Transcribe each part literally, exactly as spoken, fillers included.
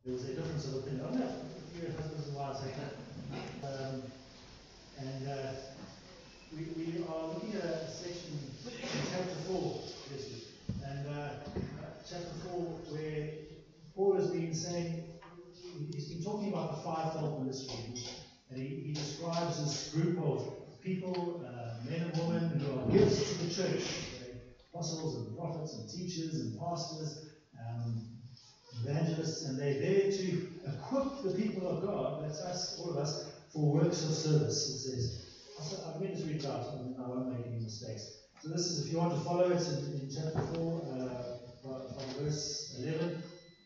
there was a difference of opinion. Oh no, you husbands and wives like that. Um, and uh, we, we are looking at a section in chapter four, basically. And uh, chapter four, where Paul has been saying, he's been talking about the fivefold ministry, and he, he describes this group of people, uh, men and women, who are gifts to the church, apostles and prophets and teachers and pastors, um, evangelists, and they're there to equip the people of God, that's us, all of us, for works of service, it says. So I'm going to just read it out, and I won't make any mistakes. So this is, if you want to follow it, in, in chapter four, uh, from verse eleven.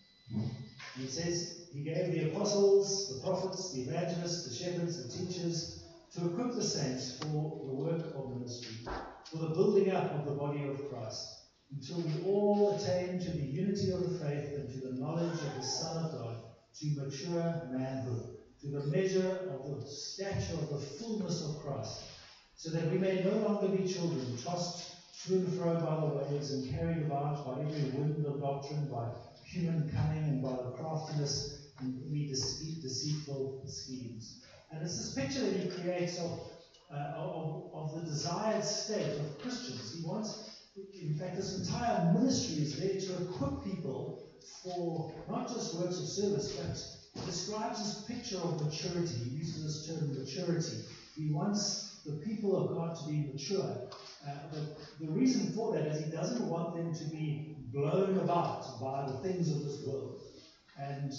He says, he gave the apostles, the prophets, the evangelists, the shepherds, the teachers, to equip the saints for the work of ministry, for the building up of the body of Christ, until we all attain to the unity of the faith and to the knowledge of the Son of God, to mature manhood, to the measure of the stature of the fullness of Christ, so that we may no longer be children, tossed to and fro by the waves and carried about by every wind of doctrine, by human cunning and by the craftiness and every deceit, deceitful schemes. And it's this picture that he creates of, uh, of, of the desired state of Christians. He wants, in fact, this entire ministry is there to equip people for not just works of service, but describes this picture of maturity. He uses this term maturity. He wants the people of God to be mature. Uh, the, the reason for that is he doesn't want them to be blown about by the things of this world. And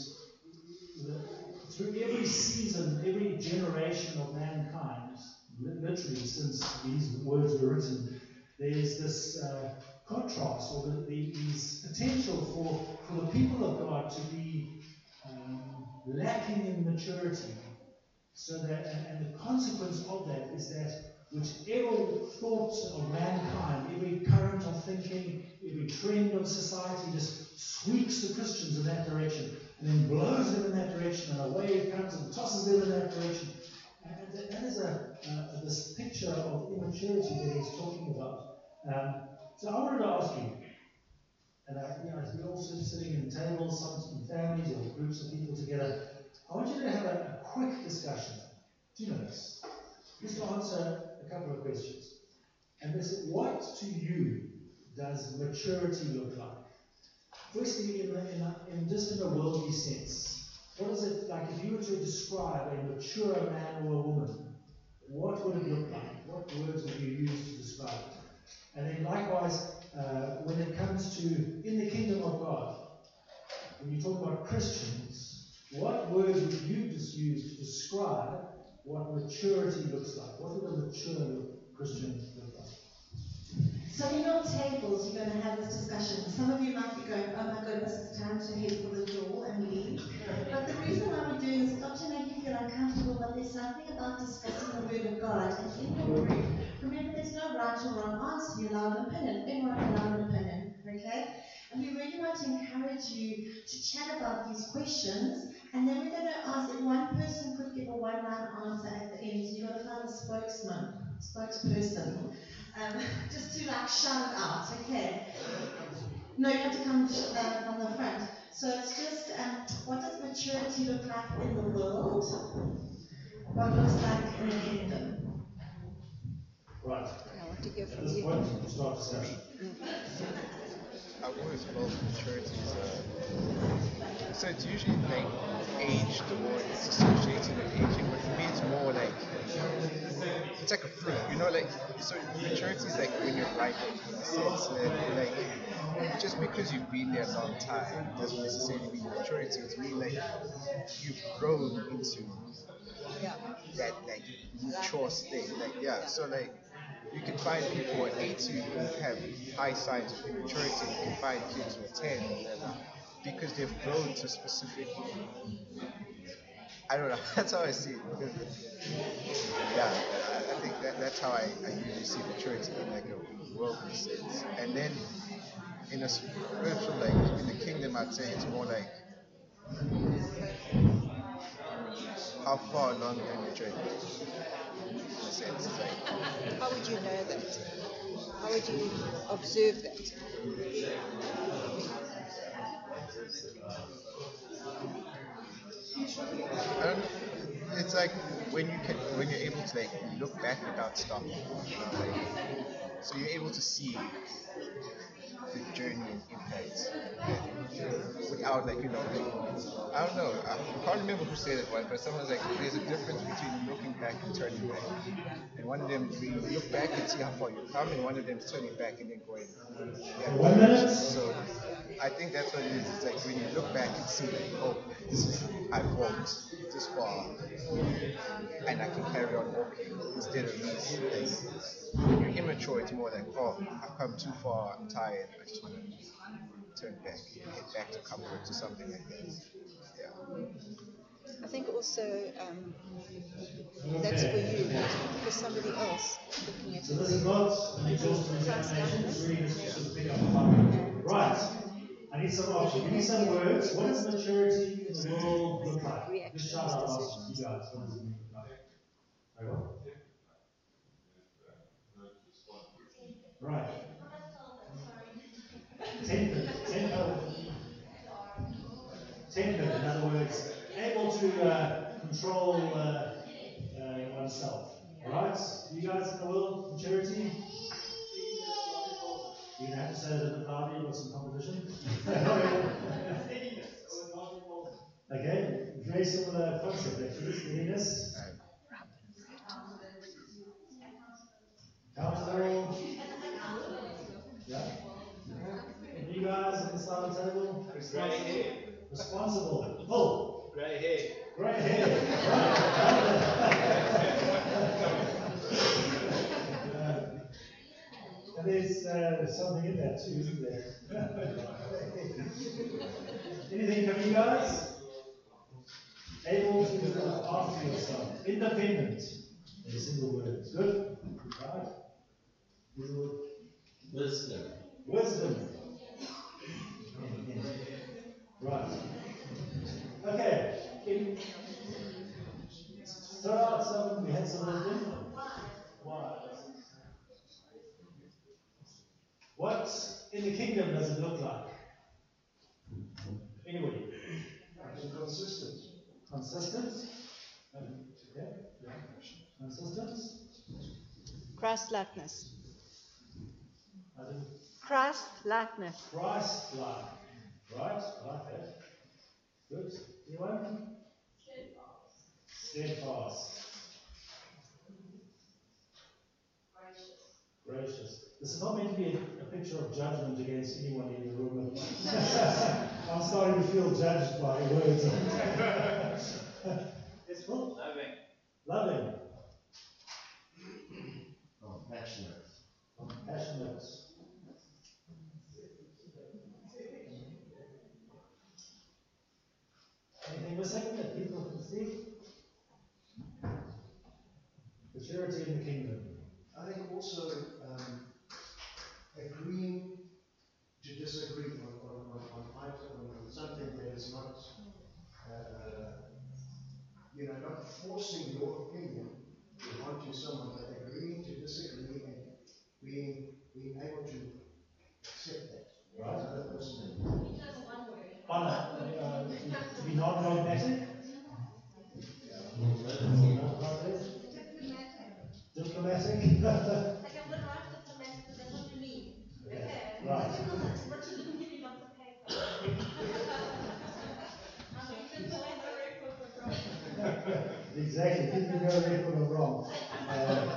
the, through every season, every generation of mankind, literally since these words were written, there's this uh, contrast, or the, the, these potential for, for the people of God to be um, lacking in maturity. So that, and, and the consequence of that is that whichever thoughts of mankind, every current of thinking, every trend of society just sweeps the Christians in that direction, and then blows them in that direction, and away it comes and tosses them in that direction. And that, that is a, uh, this picture of immaturity that he's talking about. Um, so I wanted to ask you, and I, you know, as we're all sitting in tables, some in families or groups of people together, I want you to have a, a quick discussion, two minutes, just to answer a couple of questions. And this is, what to you does maturity look like? Firstly, in, in, in just in a worldly sense, what is it like if you were to describe a mature man or a woman? What would it look like? What words would you use to describe it? And then likewise, uh, when it comes to in the kingdom of God, when you talk about Christians, what words would you just use to describe what maturity looks like? What would a mature Christian look like? So in your tables, you're going to have this discussion. Some of you might be going, oh my goodness, it's time to head for the door and leave. But the reason why we're doing this is not to make you feel uncomfortable, but there's something about discussing the Word of God. And in your group, remember there's no right or wrong answer. You allow an opinion. Everyone can allow an opinion. Okay? And we really want to encourage you to chat about these questions. And then we're going to ask if one person could give a one-line answer at the end. So you've got to find a spokesman, spokesperson. Um, just to like shout it out, okay? No, you have to come uh, from the front. So it's just, um, what does maturity look like in the world? What looks like in the kingdom? Right. I want to go At from this you. point, we'll start discussion. I've always felt maturity is uh, so it's usually like aged or it's associated with aging, but for me it's more like it's like a fruit, you know, like so maturity is like when you're ripe in a sense that like just because you've been there a long time doesn't necessarily mean maturity. It's really like you've grown into Yeah. that like mature state. Like yeah, so like you can find people who are eighty who have high signs of immaturity. You can find kids who are ten or whatever because they've grown to specific. I don't know. That's how I see it. Because yeah, I, I think that that's how I, I usually see maturity in like a worldly sense. And then in a spiritual, like in the kingdom, I'd say it's more like how far along in your journey. In a sense, it's like. How would you know that? How would you observe that? I don't, it's like when you can, when you're able to like look back without stopping. You know, like, so you're able to see the journey and impact and without like you know like, I don't know I, I can't remember who said it once, but someone's like there's a difference between looking back and turning back, and one of them is when you look back and see how far you've come, and one of them is turning back and then going yeah, One minute. so I think that's what it is. It's like when you look back and see like, oh, this is, I've walked this far and I can carry on walking instead of this like when you're immature it's more like, oh, I've come too far, I'm tired, I just want to turn back and get back to comfort to something like that. Yeah. I think also um, that's for you, but for somebody else looking at So this is not an exhaustive examination, it's really just to pick up the topic. Right. I need some options. Give me some words. What does maturity in the world look like? Just shout out ask you guys. What does it look like? Very well. Right. Temper. Temper. Temper, in other words, able to uh, control uh, uh, oneself. Right? You guys in the world, maturity? You're going to have to say it a bit louder, you've got some competition. Okay, very similar concept actually. Steadiness. Comfortable. Yeah. And you guys on the side of the table? Grey hair. Responsible. Full. Grey hair. Grey hair. uh, and there's uh, something in that too, isn't there? Anything from you guys? Able to look after yourself. Independent. In a single word. Good? Right. Wisdom. Wisdom. Right. Okay. In, throw out some, we had some wisdom. Why? What in the kingdom does it look like? Anybody? Consistent. Consistent? Yeah. Consistent? Christ-likeness. I think Christ-likeness. Christ-like. Right? Like that. Good. Anyone? Steadfast. Steadfast. Gracious. Gracious. This is not meant to be a, a picture of judgment against anyone in the room. I'm starting to feel judged by words. It's full. Loving. Loving. Compassionate. Compassionate. Anything missing that people can see? Maturity in the kingdom. I think also um, agreeing to disagree on, on, on, on, item, on something that is not, uh, you know, not forcing your opinion onto someone, but agreeing to disagree and being, being able to accept that. Right. Another person. Honor. Uh, to, to be non-dogmatic. Diplomatic. Like I'm not right diplomatic, but that's what you mean. Okay. Right. What you didn't give me lots of paper. I'm even going the record for Exactly. Keeping no record of wrong. Uh,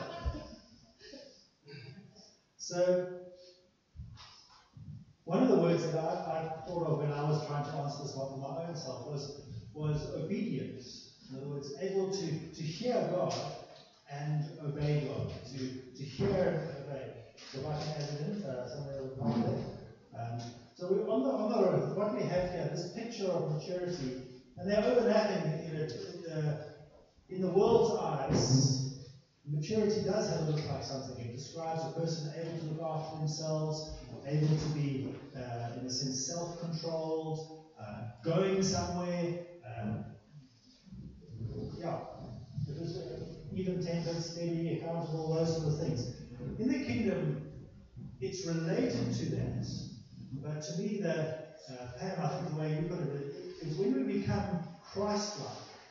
so, one of the words that I, I thought of when I was trying to answer this one for my own self was was obedience. In other words, able to, to hear God and obey God, to, to hear and obey. So if I can add it in uh, somewhere along there. Um, so we're on the, on the road, what we have here, this picture of maturity, and they're overlapping in it. Uh, in the world's eyes, maturity does have to look like something. It describes a person able to look after themselves, able to be, uh, in a sense, self-controlled, uh, going somewhere, um, yeah, it was, uh, even-tempered, steady, accountable, those sort of things. In the kingdom, it's related to that, but to me, the uh, Pam, I think the way you put it is when we become Christ-like,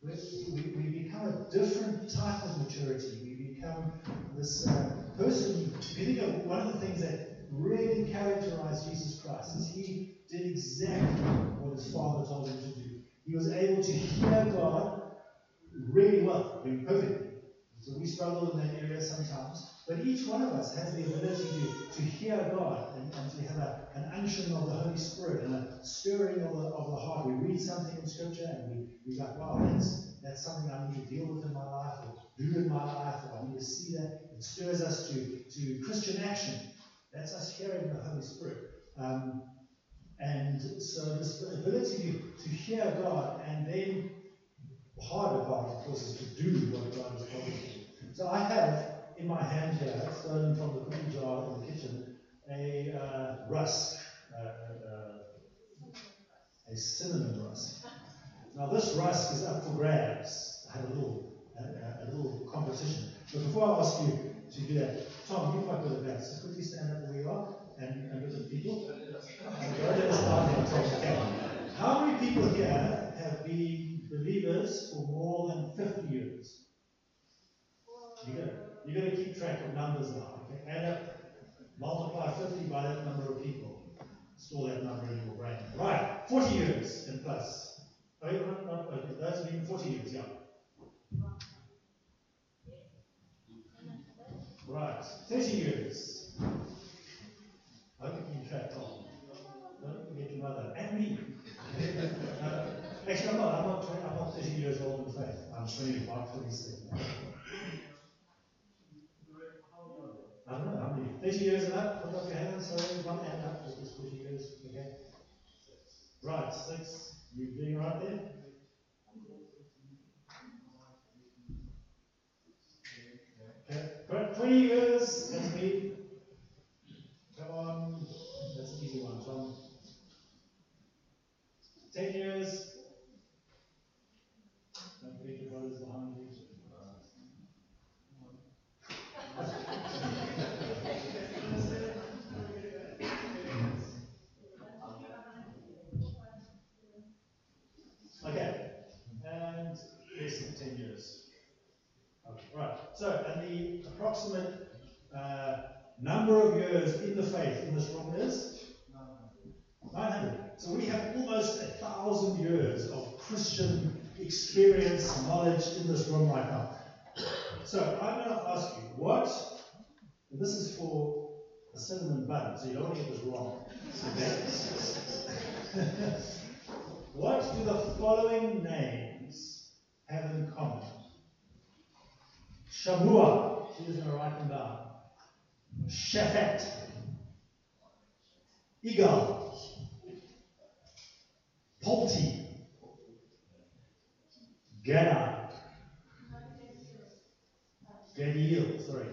we, we, we become a different type of maturity. We become this uh, person. If you think of one of the things that really characterized Jesus Christ, is he did exactly what his Father told him to do. He was able to hear God really well, I mean, perfectly. So we struggle in that area sometimes. But each one of us has the ability to, to hear God and, and to have a, an unction of the Holy Spirit and a stirring of the, of the heart. We read something in Scripture and we, we go, wow, that's, that's something I need to deal with in my life or do in my life, or I need to see that. It stirs us to, to Christian action. That's us hearing the Holy Spirit. Um, and so this ability to, to hear God, and then the harder part, of course, is to do what God has told us to do. So I have in my hand here, stolen from the cookie jar in the kitchen, a uh, rusk, uh, uh, a cinnamon rusk. Now this rusk is up for grabs. I had a little, a, a little competition. But before I ask you to do that, Tom, you might go to the back. Just quickly stand up where you are and, and with the people. And go to the start and talk. Okay. How many people here have been believers for more than fifty years? You're going you're going to keep track of numbers now. Okay? Add up, multiply fifty by that number of people. Store that number in your brain. Right, forty years and plus. Oh, you're not, not, okay. Those have been forty years, yeah. Right, thirty years. I hope you can track on. Don't forget your mother. And me. uh, actually, I'm not, I'm not, twenty, I'm not thirty years old in faith. I'm twenty-five, twenty-six. I don't know how many. thirty years and up. Put up your hands. Sorry, one hand up. This is forty years. Okay. Right, six. You doing right there? Okay. twenty years. That's me. Come on. That's an easy one, Tom. ten years. Don't forget your brothers behind you. Okay, and less than ten years. Okay, right, so, and the approximate uh, number of years in the faith in this room is? nine hundred. So we have almost a thousand years of Christian experience, knowledge in this room right now. So I'm going to ask you, what, and this is for a cinnamon bun, so you don't want to get this wrong. Okay? What do the following names have in common? Shamua, she's going to write them down. Shaphat, Igal, Polti, Gad, Gadiel, sorry.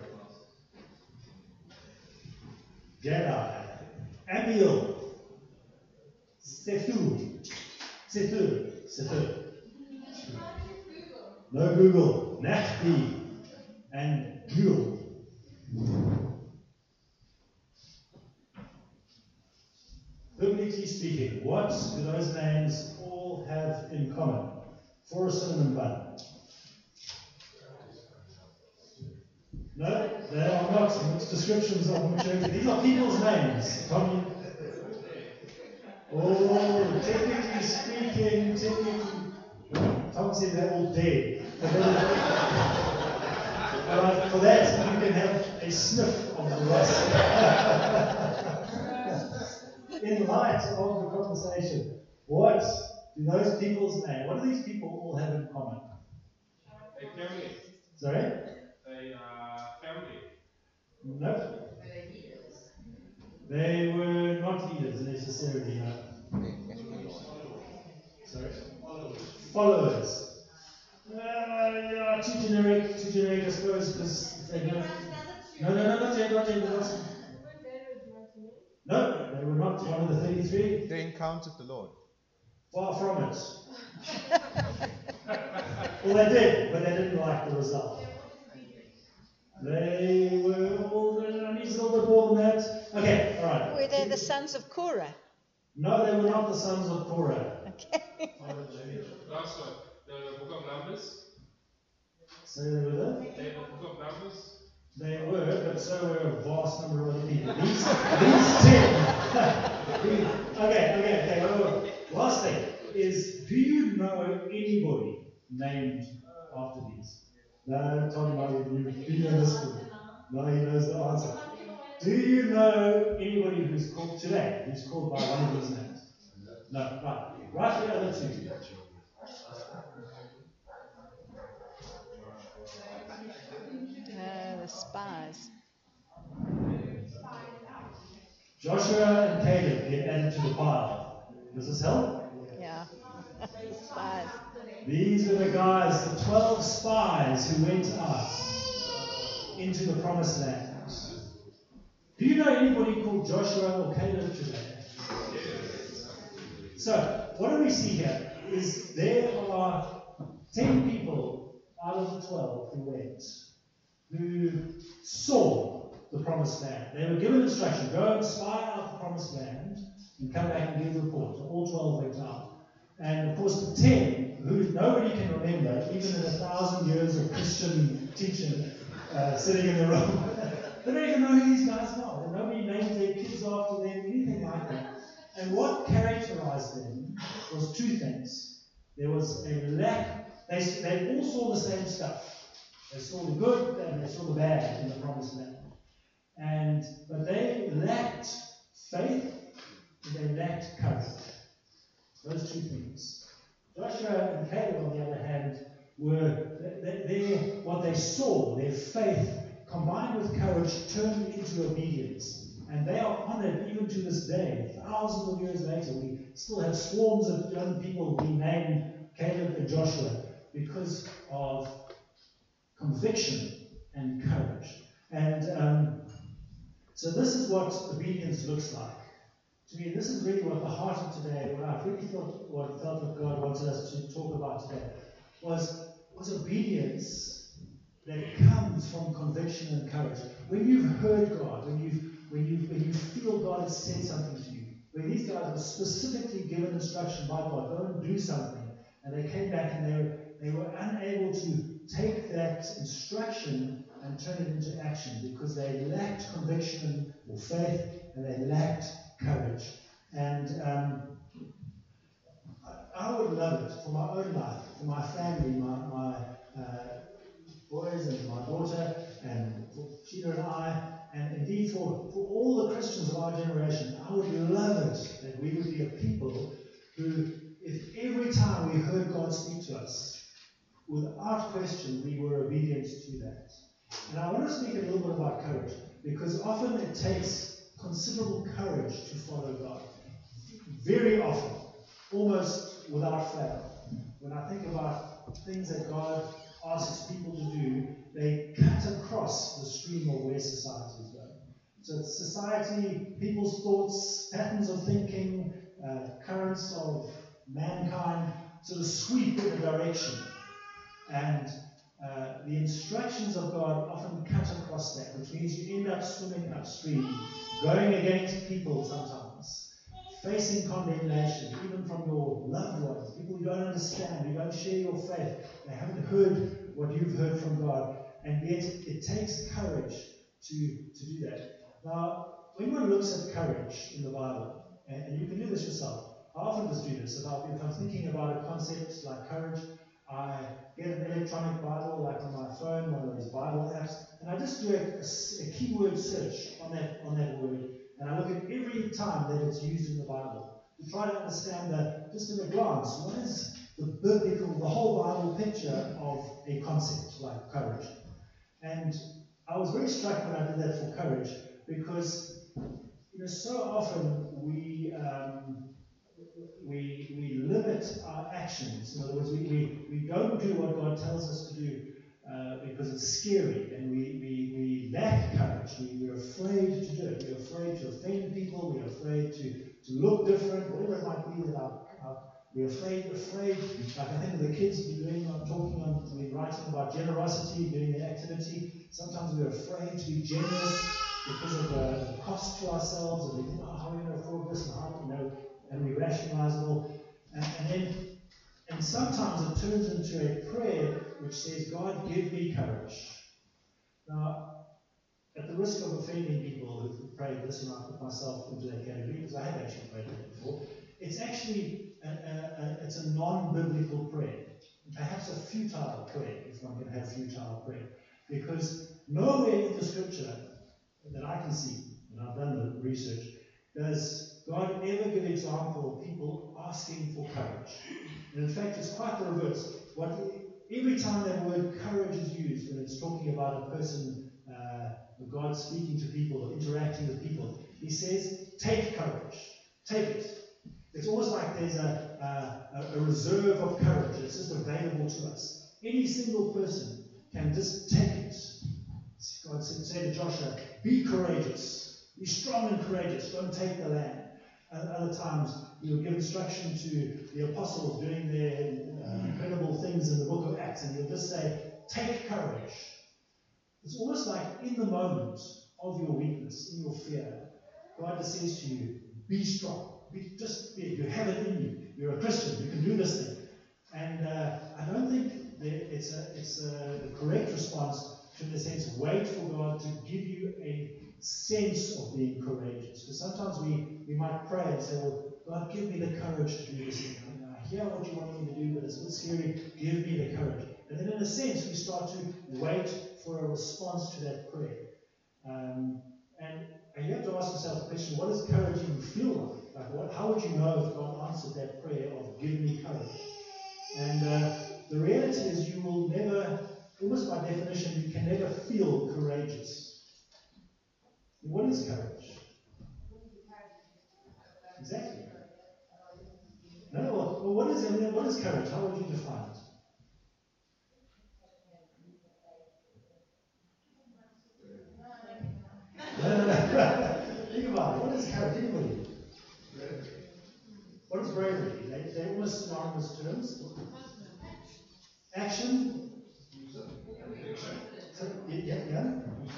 Gadai, Amiel, Sethu, Sethu, Sethu. No Google. Nachdi and Gul. Biblically speaking, what do those names all have in common for a cinnamon bun? No, they are not descriptions of maturity. These are people's names. Tommy. Oh, technically speaking, technically, Tom said they're all dead. Alright, for that you can have a sniff of the rust. In light of the conversation, what do those people's names, what do these people all have in common? A family. Sorry? They are family. No. They were not leaders necessarily, no. Sorry? Followers. Uh, yeah, too generic, too generic, I suppose, because they don't. No, no, no, not yet, not yet. Not. No, they were not one of the thirty-three. They encountered the Lord. Far from it. Well, they did, but they didn't like the result. They were all, I need a little bit more than that. Okay, all right. Were they the sons of Korah? No, they were not the sons of Korah. Okay. Last one. the book of Numbers. So they were there? They the book of Numbers. They were, but so were a vast number of other people. These, these ten. okay, okay, okay. Wait, wait, wait. Last thing is, do you know anybody named after these? No, Tony, you, you know this one. No, he knows the answer. Do you know anybody who's called today, who's called by one of these names? No, right. Right, the other two. Uh, the spies. Joshua and Caleb get added to the pile. Does this help? Yeah. Spies. These are the guys, the twelve spies who went out into the promised land. Do you know anybody called Joshua or Caleb today? So, what do we see here is there are ten people out of the twelve who went, who saw the promised land. They were given instruction, go and spy out the promised land and come back and give a report. So all twelve went out. And of course the ten, who nobody can remember, even in a thousand years of Christian teaching, uh, sitting in the room, they don't even know who these guys are. Nobody named their kids after them, anything like that. And what characterized them was two things. There was a lack, they, they all saw the same stuff. They saw the good and they saw the bad in the promised land. And but they lacked faith and they lacked courage. Those two things. Joshua and Caleb, on the other hand, were they, they, what they saw, their faith combined with courage turned into obedience. And they are honored even to this day. Thousands of years later, we still have swarms of young people being named Caleb and Joshua because of conviction and courage. And um, so this is what obedience looks like. To me, this is really what the heart of today, what I really thought, what felt that God wanted us to talk about today, was, was obedience that comes from conviction and courage. When you've heard God, when you've when you when you feel God has said something to you, when these guys were specifically given instruction by God, go and do something, and they came back and they were, they were unable to take that instruction and turn it into action because they lacked conviction or faith and they lacked courage. And um, I, I would love it for my own life, for my family, my, my uh, boys and my daughter, and for Sheila and I, and indeed for, for all the Christians of our generation. I would love it that we would be a people who, if every time we heard God speak to us, without question, we were obedient to that. And I want to speak a little bit about courage, because often it takes considerable courage to follow God. Very often, almost without fail. When I think about things that God asks people to do, they cut across the stream of where society is going. So it's society, people's thoughts, patterns of thinking, uh, currents of mankind sort of sweep in a direction. And uh, the instructions of God often cut across that, which means you end up swimming upstream, going against people sometimes, facing condemnation, even from your loved ones, people who don't understand, who don't share your faith, they haven't heard what you've heard from God, and yet it takes courage to, to do that. Now, when one looks at courage in the Bible, and, and you can do this yourself, I often just do this. If, I, if I'm thinking about a concept like courage, I get an electronic Bible, like on my phone, one of those Bible apps, and I just do a, a, a keyword search on that, on that word, and I look at every time that it's used in the Bible to try to understand that, just in a glance, what is the biblical, the whole Bible picture of a concept like courage. And I was very struck when I did that for courage, because you know so often we um, we we limit our actions. In other words, we, we, we don't do what God tells us to do uh, because it's scary, and we, we, we lack courage. We, we're afraid to do it. We're afraid to offend people. We're afraid to, to look different, whatever it might be that our, our We're afraid, afraid, like I think of the kids doing, I'm talking on, we're writing about generosity, doing the activity. Sometimes we're afraid to be generous because of the, the cost to ourselves, and we think, oh, how are we going to afford this, and how, you know, and we rationalize it all. And, and then, And sometimes it turns into a prayer which says, God, give me courage. Now, at the risk of offending people who've prayed this, and I put myself into that category because I have actually prayed that before, it's actually a, a, a, it's a non-biblical prayer. Perhaps a futile prayer, if one can have futile prayer. Because nowhere in the scripture that I can see, and I've done the research, does God ever give example of people asking for courage. And in fact, it's quite the reverse. What, every time that word courage is used, when it's talking about a person, uh, God speaking to people, interacting with people, he says, take courage. Take it. It's almost like there's a, a, a reserve of courage. It's just available to us. Any single person can just take it. God said to Joshua, be courageous. Be strong and courageous. Don't take the land. And other times, he would give instruction to the apostles doing their uh, incredible things in the book of Acts, and he'll just say, take courage. It's almost like in the moment of your weakness, in your fear, God just says to you, be strong. Be, just be, you have it in you. You're a Christian. You can do this thing. And uh, I don't think that it's a, it's a, the correct response to, in the sense, wait for God to give you a sense of being courageous. Because sometimes we, we might pray and say, well, God, give me the courage to do this thing. I hear what you want me to do, but it's a bit scary. Give me the courage. And then in a sense, we start to wait for a response to that prayer. Um, and, and you have to ask yourself the question, what does courage even feel like? Like what, how would you know if God answered that prayer of give me courage? And uh, the reality is you will never, almost by definition, you can never feel courageous. What is courage? Exactly. No, well, well, what is I mean, what is courage? How would you define it? No, no, no. Think about it. What is courage? Anybody? What is bravery? They, they're almost synonymous terms. Action. So, yeah, yeah.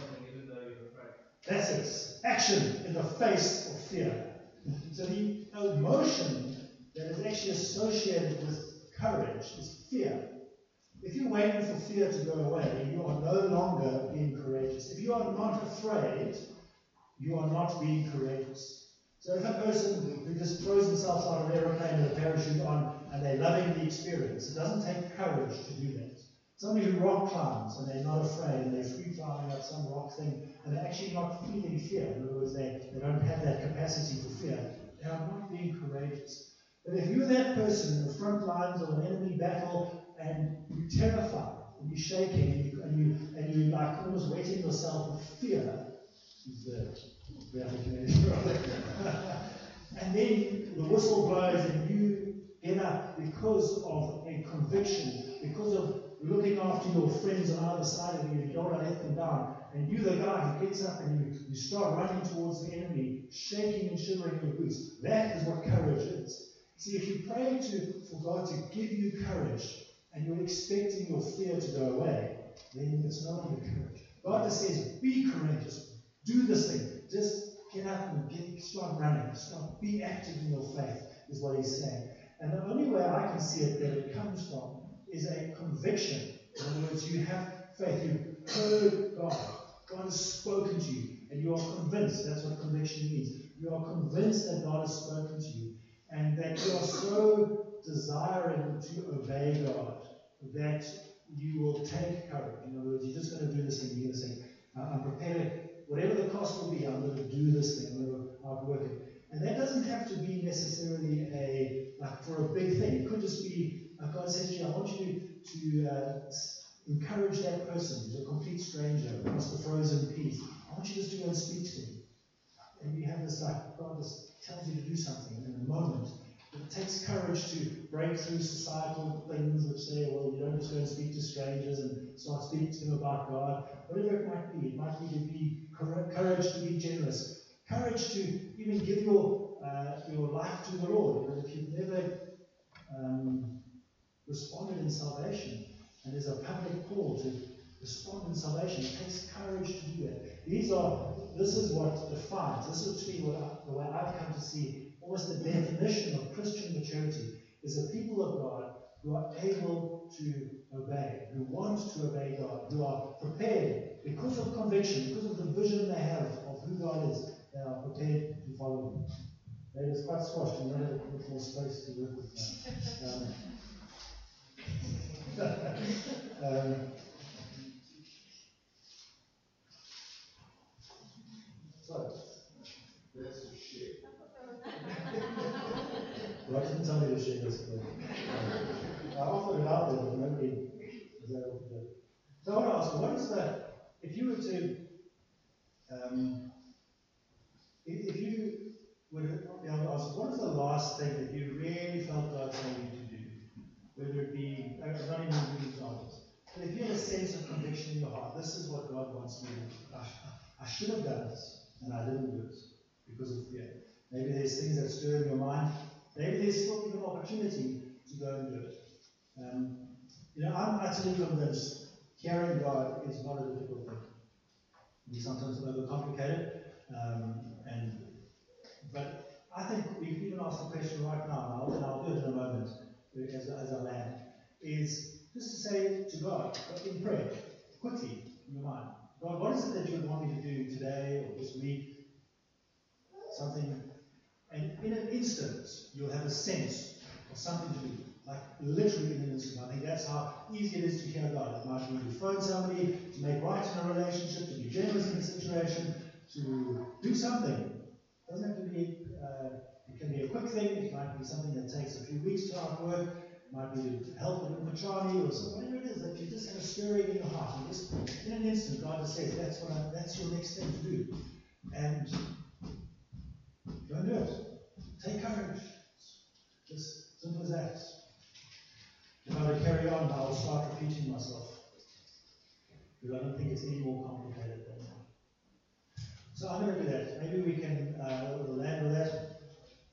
That's it. Action in the face of fear. So the emotion that is actually associated with courage is fear. If you're waiting for fear to go away, you are no longer being courageous. If you are not afraid, you are not being courageous. So if a person who just throws themselves out of an aeroplane with a parachute on and they're loving the experience, it doesn't take courage to do that. Somebody who rock climbs and they're not afraid and they're free climbing up some rock thing and they're actually not feeling fear. In other words, they, they don't have that capacity for fear. They are not being courageous. But if you're that person in the front lines of an enemy battle and you're terrified and you're shaking and you and you and you like almost wetting yourself with fear, is the the African and then the whistle blows and you get up because of a conviction, because of looking after your friends on either side of you, you don't want to let them down, and you're the guy who gets up and you, you start running towards the enemy, shaking and shivering in your boots. That is what courage is. See, if you pray to for God to give you courage and you're expecting your fear to go away, then it's no longer courage. God just says, be courageous. Do this thing. Just get up and get, start running. Start, be active in your faith, is what he's saying. And the only way I can see it that it comes from is a conviction. In other words, you have faith. You've heard God. God has spoken to you. And you are convinced. That's what conviction means. You are convinced that God has spoken to you. And that you are so desiring to obey God that you will take courage. In other words, you're just going to do this thing. You're going to say, I'm prepared. Whatever the cost will be, I'm going to do this thing. I'm going to outwork it. And that doesn't have to be necessarily a, like for a big thing. It could just be, like God says to you, I want you to uh, encourage that person who's a complete stranger across the frozen peas. I want you just to go and speak to him. And you have this, like, God just tells you to do something in a moment. It takes courage to break through societal things which say, well, you don't just go and speak to strangers and start speaking to them about God. Whatever it might be. It might be to be courage to be generous. Courage to even give your uh, your life to the Lord. But if you've never um, responded in salvation, and there's a public call to respond in salvation, it takes courage to do that. These are, this is what defines, this is to me what I, the way I've come to see almost the definition of Christian maturity is the people of God who are able to obey, who want to obey God, who are prepared because of conviction, because of the vision they have of who God is, they are prepared to follow Him. That is quite squashed, and you don't have a bit more space to work with now. Um, um, so, That's a share. God didn't tell me to share this, but um, I offered it out there, but nobody was able to do it. So I want to ask, what is the, if you were to, um, if, if you were to be able to ask, what is the last thing that you really felt God told you to do? Whether it be, I'm not even going to give examples, but if you had a sense of conviction in your heart, this is what God wants me to do. I, I should have done this, and I didn't do it because of fear. Maybe there's things that stir in your mind. Maybe there's still even opportunity to go and do it. Um, you know, I'm utterly convinced hearing God is not a difficult thing. We sometimes overcomplicate it, um, and but I think we can even ask the question right now, and I'll, and I'll do it in a moment as, as I land, is just to say to God in prayer, quickly in your mind, God, what is it that you would want me to do today or this week? Something. And in an instant, you'll have a sense of something to do, like literally in an instant. I think that's how easy it is to hear God. It might be to phone somebody, to make right in a relationship, to be generous in a situation, to do something. It doesn't have to be, uh, it can be a quick thing, it might be something that takes a few weeks to outwork, it might be to help with Machani or something, whatever it is, that you just have a stirring in your heart. And just in an instant, God just says, that's what I, that's your next thing to do. And go and do it. Take courage. Just simple as that. If I would carry on, I will start repeating myself. Because I don't think it's any more complicated than that. So I'm going to do that. Maybe we can uh, we'll land with that.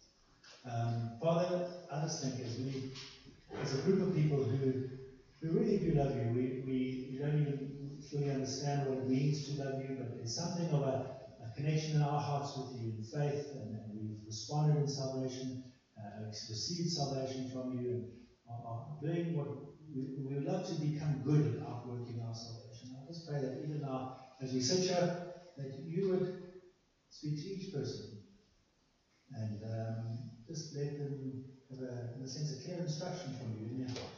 Um, Father, I just think as we, as a group of people who who really do love you, we, we, we don't even fully understand what it means to love you, but there's something of a connection in our hearts with you in faith, and, and we've responded in salvation, uh, received salvation from you, and are, are doing what we, we would love to become good at outworking our salvation. I just pray that even now, as we sit here, that you would speak to each person and um, just let them have, a, in a sense, a clear instruction from you in their heart.